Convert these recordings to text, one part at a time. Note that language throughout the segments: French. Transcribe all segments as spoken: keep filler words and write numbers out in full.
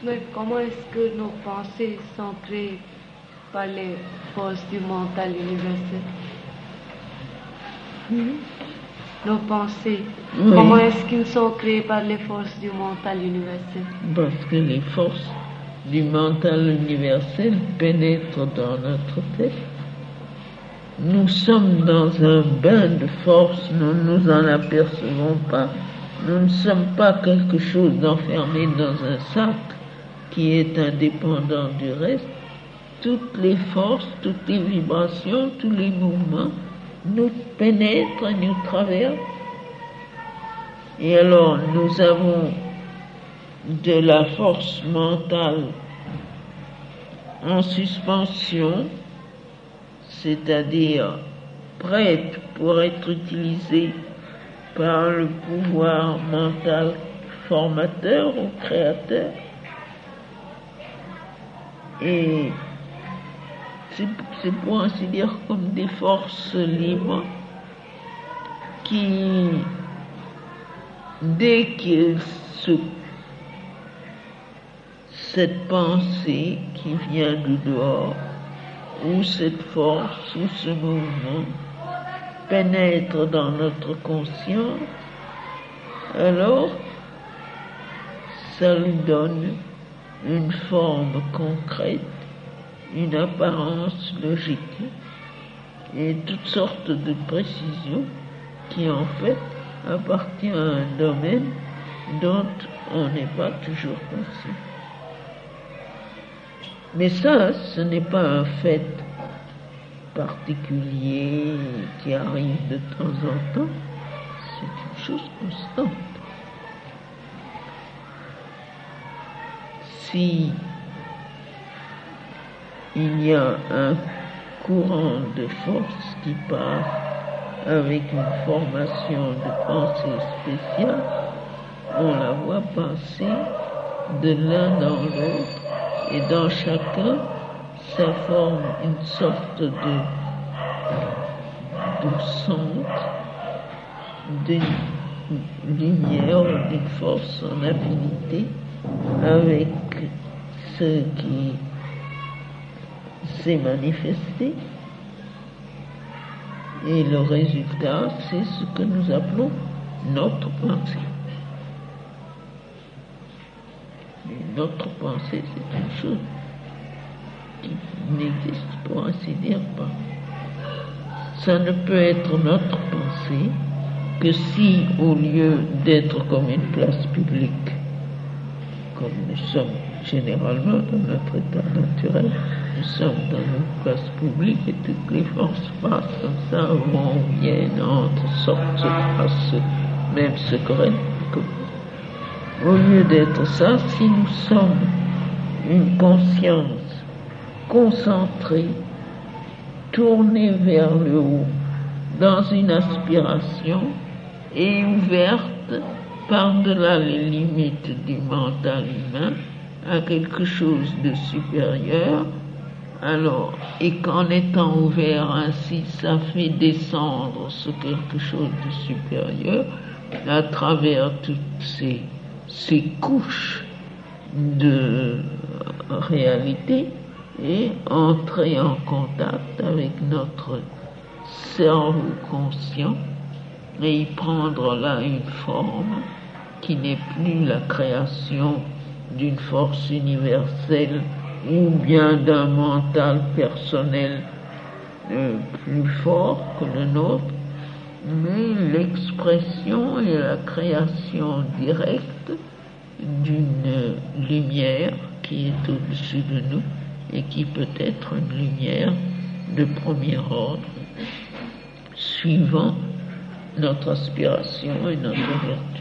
mais comment est-ce que nos pensées sont créées par les forces du mental universel? Mm-hmm. Nos pensées, oui. Comment est-ce qu'ils sont créés par les forces du mental universel? Parce que les forces du mental universel pénètrent dans notre tête. Nous sommes dans un bain de force, nous ne nous en apercevons pas. Nous ne sommes pas quelque chose d'enfermé dans un sac qui est indépendant du reste. Toutes les forces, toutes les vibrations, tous les mouvements nous pénètrent, nous traversent. Et alors nous avons de la force mentale en suspension, c'est-à-dire prête pour être utilisée par le pouvoir mental formateur ou créateur. Et c'est, c'est pour ainsi dire comme des forces libres qui, dès que ce, cette pensée qui vient du dehors, ou cette force, ou ce mouvement, pénètre dans notre conscience, alors ça lui donne une forme concrète, une apparence logique et toutes sortes de précisions qui en fait appartient à un domaine dont on n'est pas toujours conscient. Mais ça, ce n'est pas un fait particulier qui arrive de temps en temps, c'est une chose constante. Si il y a un courant de force qui passe avec une formation de pensée spéciale, on la voit passer de l'un dans l'autre et dans chacun, ça forme une sorte de, de centre, d'une lumière, d'une force en affinité avec ce qui s'est manifesté. Et le résultat, c'est ce que nous appelons notre pensée. Et notre pensée, c'est une chose qui n'existe, pour ainsi dire, pas. Ça ne peut être notre pensée que si, au lieu d'être comme une place publique, comme nous sommes généralement dans notre état naturel, nous sommes dans une place publique et toutes les forces passent comme ça, vont, viennent, entrent, sortent, se passent, même se correctent. Au lieu d'être ça, si nous sommes une conscience concentrée, tournée vers le haut, dans une aspiration et ouverte par-delà les limites du mental humain à quelque chose de supérieur, alors, et qu'en étant ouvert ainsi, ça fait descendre ce quelque chose de supérieur à travers toutes ces, ces couches de réalité et entrer en contact avec notre cerveau conscient et y prendre là une forme qui n'est plus la création d'une force universelle ou bien d'un mental personnel euh, plus fort que le nôtre, mais l'expression et la création directe d'une lumière qui est au-dessus de nous et qui peut être une lumière de premier ordre, suivant notre aspiration et notre vertu.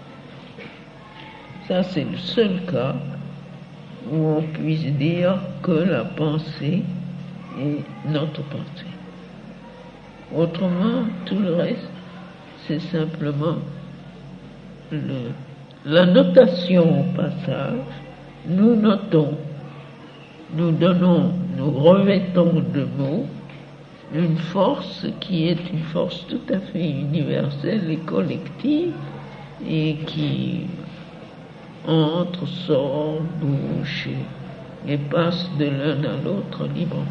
Ça, c'est le seul cas où on puisse dire que la pensée est notre pensée. Autrement, tout le reste, c'est simplement le, la notation au passage. Nous notons, nous donnons, nous revêtons de mots une force qui est une force tout à fait universelle et collective et qui entre, sort, bouge et passe de l'un à l'autre librement.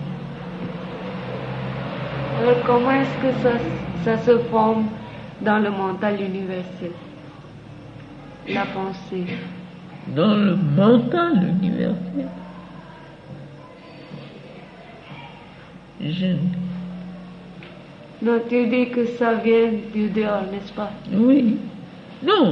Alors comment est-ce que ça, ça se forme dans le mental universel, la pensée? Dans le mental universel, je... Non, tu dis que ça vient du dehors, n'est-ce pas? Oui. Non.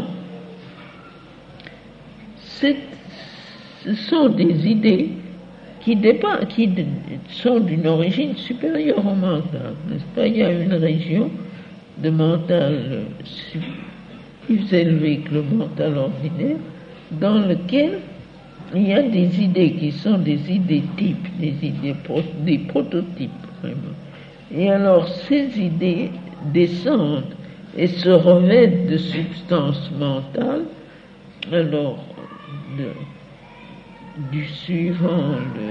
C'est, ce sont des idées qui, dépa- qui de- sont d'une origine supérieure au mental, n'est-ce pas? Il y a une région de mental euh, su- plus élevée que le mental ordinaire, dans lequel il y a des idées qui sont des idées types, des idées pro- des prototypes, vraiment. Et alors ces idées descendent et se revêtent de substances mentales, alors de- du suivant le,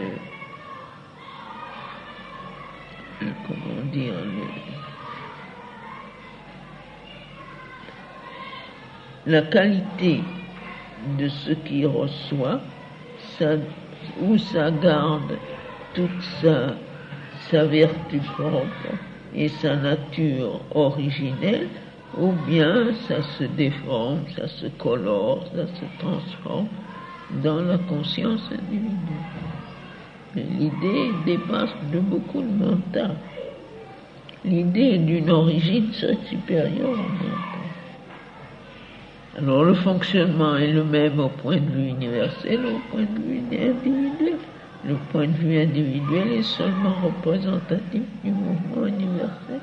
le- comment dire, le- la qualité de ce qu'il reçoit, ça, ou ça garde toute sa, sa vertu propre et sa nature originelle, ou bien ça se déforme, ça se colore, ça se transforme dans la conscience individuelle. Mais l'idée dépasse de beaucoup de mental. L'idée est d'une origine très supérieure au mental. Alors le fonctionnement est le même au point de vue universel, au point de vue individuel. Le point de vue individuel est seulement représentatif du mouvement universel.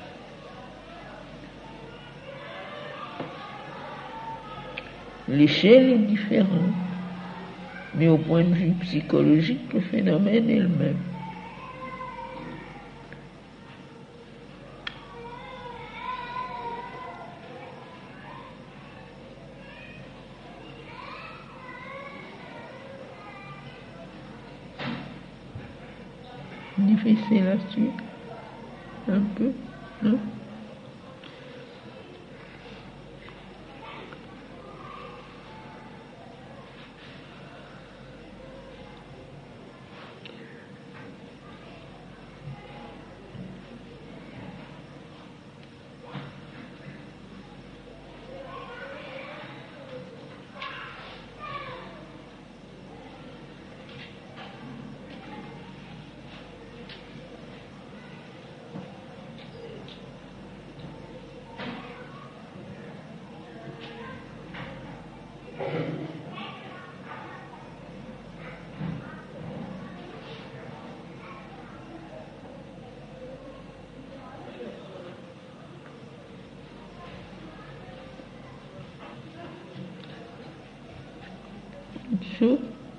L'échelle est différente, mais au point de vue psychologique, le phénomène est le même. Difficile à suivre, un peu, non? Chaud.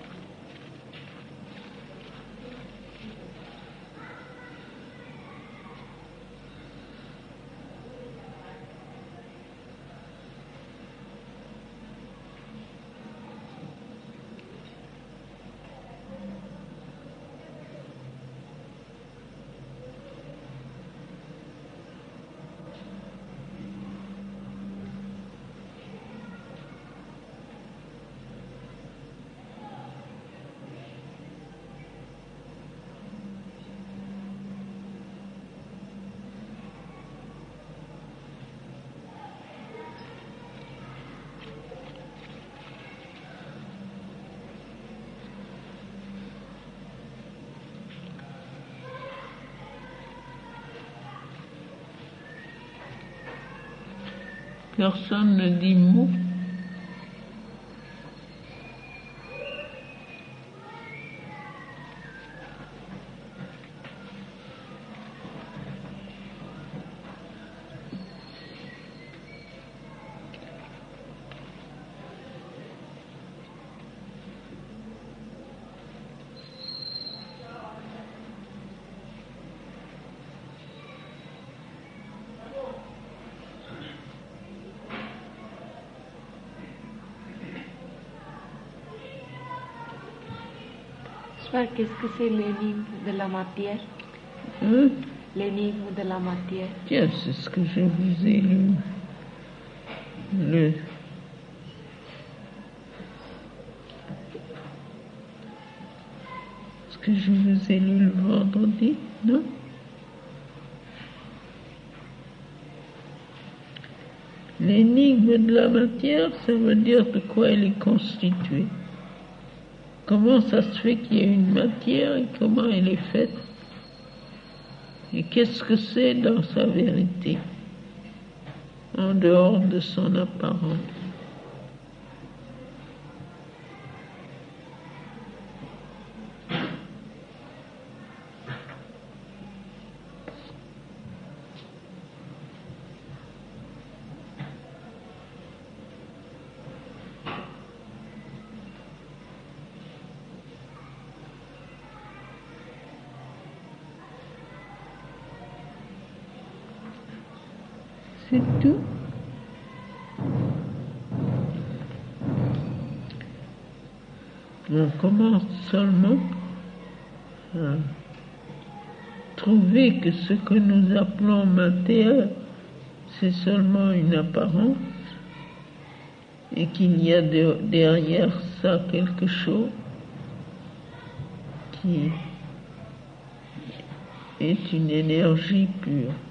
Personne ne dit mot. Qu'est-ce que c'est l'énigme de la matière? Hein? L'énigme de la matière. Tiens, c'est ce que je vous ai lu. Le... que je vous ai lu le vendredi, non? L'énigme de la matière, ça veut dire de quoi elle est constituée. Comment ça se fait qu'il y ait une matière et comment elle est faite? Et qu'est-ce que c'est dans sa vérité, en dehors de son apparence? C'est tout. On commence seulement à trouver que ce que nous appelons matière, c'est seulement une apparence et qu'il y a de, derrière ça quelque chose qui est une énergie pure.